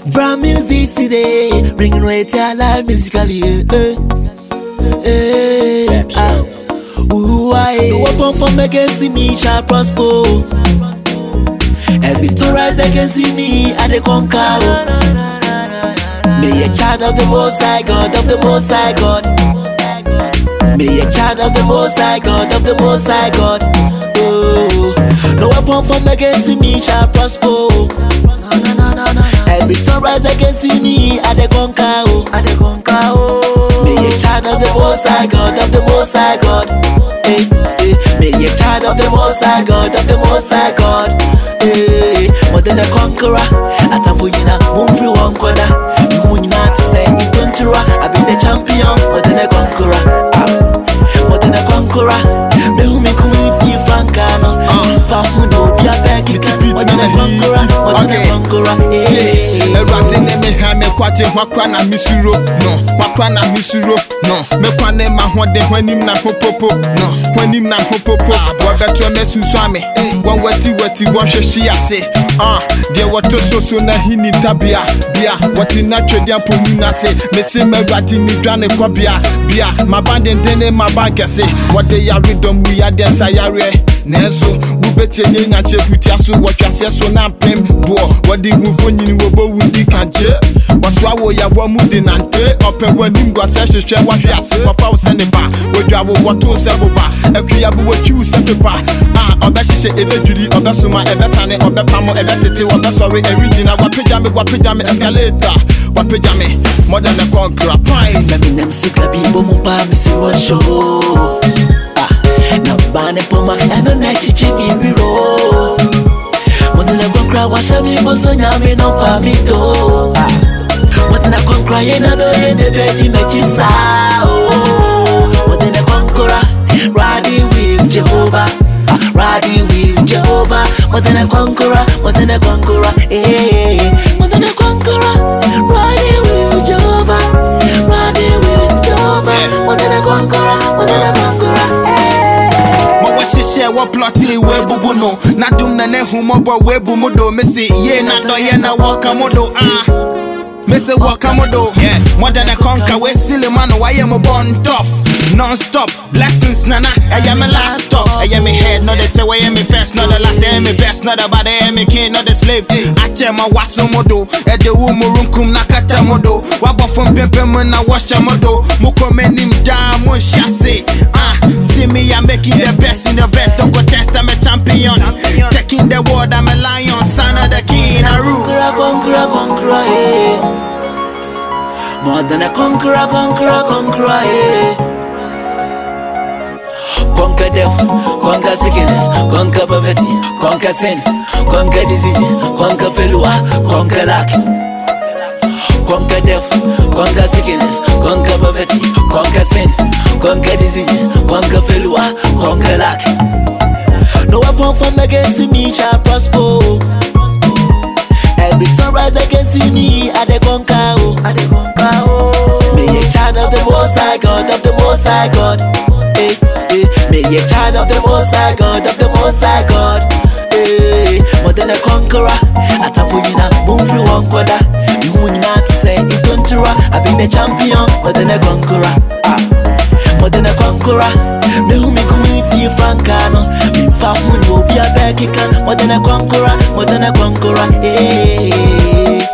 Brand music today, bringing right to life musically. No weapon from against me shall prosper. Every to rise against me, I dey conquer. May a child of the Most High God, of the Most High God. May a child of the Most High God, of the Most High God. Oh, no weapon from against me shall prosper. Every time rise against me, I dey conquer. I dey conquer. May a child of the Most High God, of the Most High God. May a child of the Most High God, of the Most High God. More than a conqueror, I tell you now, move through one quarter. You not to say you don't try. I've been the champion, more than a conqueror. More than a conqueror. Me who me come see Francano. Found no be a back. More than a conqueror, more than a conqueror. Everything me have me kwate wakwana misuro no wakwana misuro no me kwane ma hode hwanim na hopopo no hwanim na hopopo wabeto me suswame wan wati wan hwehwe ase de woto soso na hini tabia bia wati na twede apomu na se me se magwati mi dwane kobia bia mabandentene mabankese wode ya redom wi ya densa yare nenso wubeti nyenya chekutia so wotwase so na pem bo wodi hunfonyini wobo wudi kanche waswawo ya wamu dinante open wanim gwa se hwehwe wahwe ase wafa wo sene ba wodwa wo woto se bo ba akua bo watwi se pepa obehye ebedwiri obesoma ebesane obepamo ebetete obesori original wapejame escalator wapejame modern conqueror prize Eminem suka bimbo mumpa misi one show na bane poma eno na chichi mi ro modern conqueror washa mi boso nyame no pa mi do modern conqueror yena do yene beji mechisa modern conqueror riding with Jehovah. Riding with Jehovah, more than a conqueror, more than a conqueror, more than a conqueror. Riding with Jehovah, riding with Jehovah, more than a conqueror, more than a conqueror. Mo washishe wa ploti we bubu no, na dum na ne humo bo we bu mudo mesi ye na do ye na waka modo Mese waka modo, more than a conqueror we silly man why am born tough. Non-stop, blessings nana, I am a last stop. I am a head, not the way I am first, not the last, I am a best, not the body, I am a king, not the slave. I tell my waso modo, at the womurunkum nakata modo. Wabo from Pempem na wash a modo. Muko menim da mon chasse. See me, I'm making the best in the best. Don't go test, I'm a champion. Taking the world, I'm a lion, son of the king. Conqueror, more than a conqueror, Conquer death, conquer sickness, conquer poverty, conquer sin, conquer diseases, conquer failure, conquer lack. Conquer death, conquer sickness, conquer poverty, conquer sin, conquer diseases, conquer failure, conquer lack. No weapon from against me shall prosper. Every time rise against me, I dey conquer. May a child of the Most High God, of the Most High God. May a child of the Most High God, of the Most High God. More than a conqueror, I tell you now, move through one quarter. You won't not to say you don't try. I've been the champion, more than a conqueror. More than a conqueror. Me who me come see Francano. Me found no be a back. More than a conqueror, more than a conqueror.